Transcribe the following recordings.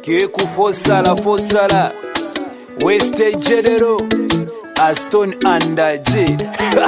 Keku Fosala Weste General Aston under J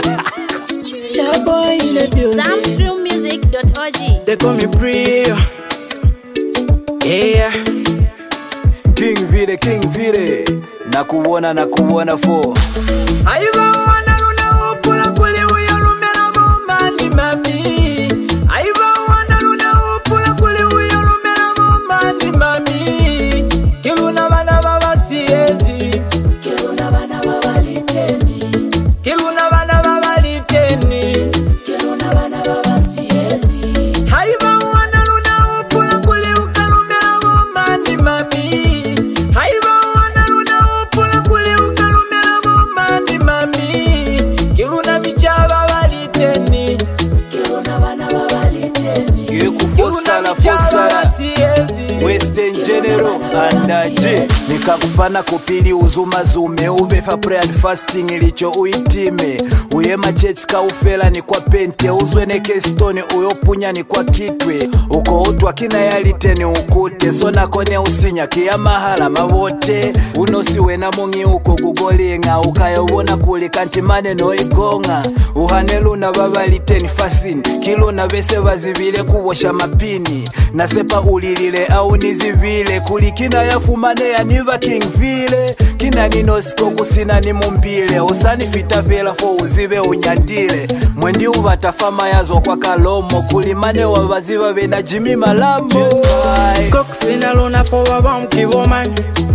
Boy in the building. Zamstreammusic.org. They call me Brio. Yeah. King Vile Nakuona for Aiba wana luna upula kuli uyolumela mumani mami. Aiba wana luna upula kuli uyolumela mumani mami. Kiluna bana baba siezi. Kiluna bana baba liteni. Kiluna bana baba liteni. Kiluna bana baba siezi. Aiba wana luna upula kuli ukalumela mumani mami. Aiba wana luna upula kuli ukalumela mumani mami. Kiluna bichaba baliteni. Kiluna bana baba liteni. Keku Fosala Western General under J Nikakufana kupili uzuma zume Ubefa prayer and fasting ilicho uitime Uyema church ka ufela ni kwa pente Uzweneke stone uyopunya ni kwa kitwe Uko utwa kina yaliteni ukute Sona kone usinya kia mahala mawote Unosiwe na mungi uko gugolinga Ukayobona kuli kanti maneno igonga Uhaneluna baba liteni fasini Kiluna bese bazibile kuwosha mapini Nasepa ulilile au nizivile Kulikina ya fumane ya niva King Vile Kina ninosiko kusina ni mumbile Usani fita vela fo uzive unyandile Mwendi uvatafama yazo kwa kalomo Kulimane wabaziva vena Jimmy Malambo Koksina luna fo wabamki woman.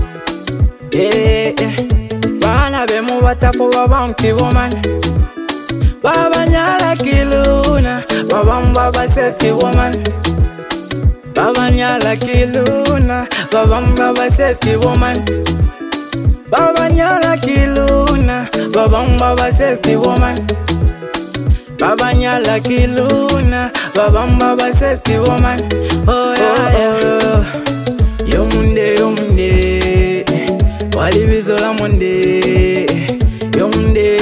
Bana bemu bata fo wabamki woman. Baba nyala kiluna Baba baseski woman. Baba nyala kiluna Baba baseski woman. Baba nyala kiluna Baba baseski woman. Baba nyala kiluna Baba baseski woman. Oh yeah. Yo munde Walibizola munde. Yo munde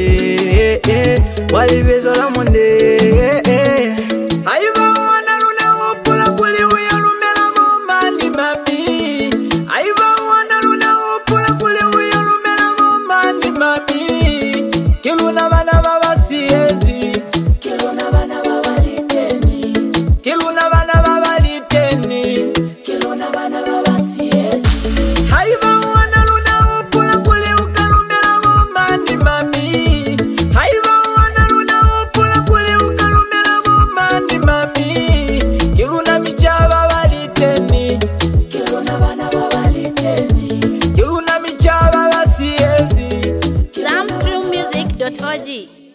Walibizola munde. Aiba wana luna upula kuli uyolumela mumani mami. Aiba wana luna upula kuli uyolumela mumani mami. Kiluna bana baba siezi. Kiluna bana baba liteni. Kiluna bana baba liteni. Kiluna bana baba siezi. Aiba wana luna upula kuli ukalumela mumani mami. Aiba wana luna upula kuli ukalumela mumani mami. Kiluna michaba baliteni. Kiluna bana baba liteni. Kiluna michaba basiezi. Zamstreammusic.org.